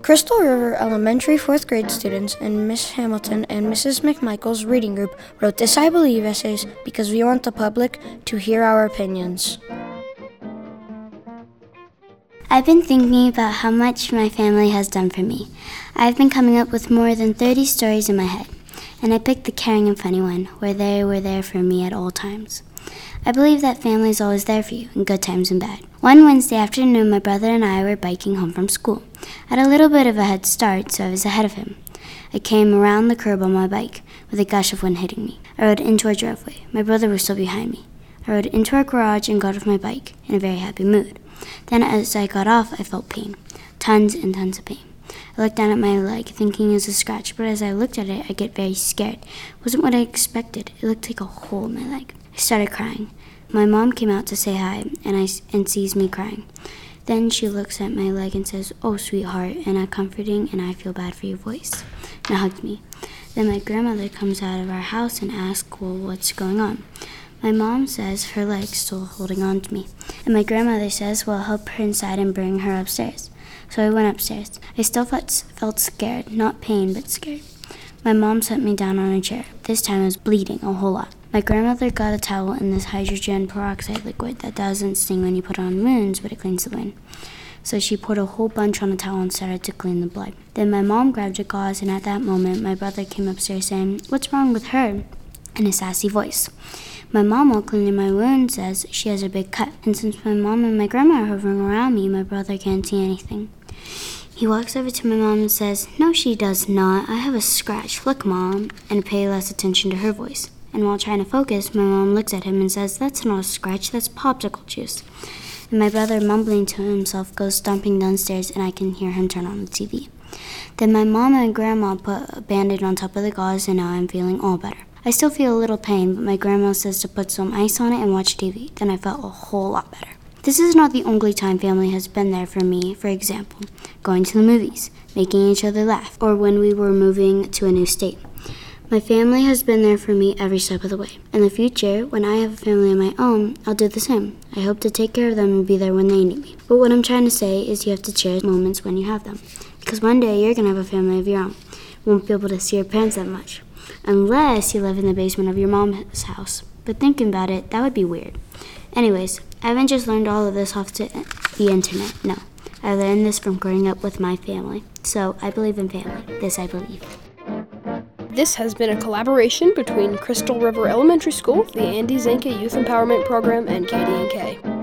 Crystal River Elementary 4th grade students in Miss Hamilton and Mrs. McMichael's reading group wrote this I Believe essays because we want the public to hear our opinions. I've been thinking about how much my family has done for me. I've been coming up with more than 30 stories in my head, and I picked the caring and funny one, where they were there for me at all times. I believe that family is always there for you, in good times and bad. One Wednesday afternoon, my brother and I were biking home from school. I had a little bit of a head start, so I was ahead of him. I came around the curb on my bike, with a gush of wind hitting me. I rode into our driveway. My brother was still behind me. I rode into our garage and got off my bike, in a very happy mood. Then as I got off, I felt pain. Tons and tons of pain. I looked down at my leg, thinking it was a scratch, but as I looked at it, I get very scared. It wasn't what I expected. It looked like a hole in my leg. I started crying. My mom came out to say hi, and sees me crying. Then she looks at my leg and says, "Oh, sweetheart," in a comforting and I feel bad for you voice, and hugged me. Then my grandmother comes out of our house and asks, well, what's going on? My mom says her leg's still holding on to me. And my grandmother says, well, help her inside and bring her upstairs. So I went upstairs. I still felt scared, not pain, but scared. My mom set me down on a chair. This time I was bleeding a whole lot. My grandmother got a towel and this hydrogen peroxide liquid that doesn't sting when you put it on wounds, but it cleans the wound. So she poured a whole bunch on a towel and started to clean the blood. Then my mom grabbed a gauze, and at that moment, my brother came upstairs saying, "What's wrong with her?" in a sassy voice. My mom, while cleaning my wound, says she has a big cut, and since my mom and my grandma are hovering around me, my brother can't see anything. He walks over to my mom and says, "No, she does not. I have a scratch. Look, Mom," and pay less attention to her voice. And while trying to focus, my mom looks at him and says, "That's not a scratch, that's popsicle juice." And my brother, mumbling to himself, goes stomping downstairs, and I can hear him turn on the TV. Then my mom and grandma put a Band-Aid on top of the gauze, and now I'm feeling all better. I still feel a little pain, but my grandma says to put some ice on it and watch TV. Then I felt a whole lot better. This is not the only time family has been there for me. For example, going to the movies, making each other laugh, or when we were moving to a new state. My family has been there for me every step of the way. In the future, when I have a family of my own, I'll do the same. I hope to take care of them and be there when they need me. But what I'm trying to say is you have to cherish moments when you have them. Because one day you're going to have a family of your own. You won't be able to see your parents that much. Unless you live in the basement of your mom's house. But thinking about it, that would be weird. Anyways, I haven't just learned all of this off the internet. No, I learned this from growing up with my family. So I believe in family. This I believe. This has been a collaboration between Crystal River Elementary School, the Andy Zanka Youth Empowerment Program, and KDNK.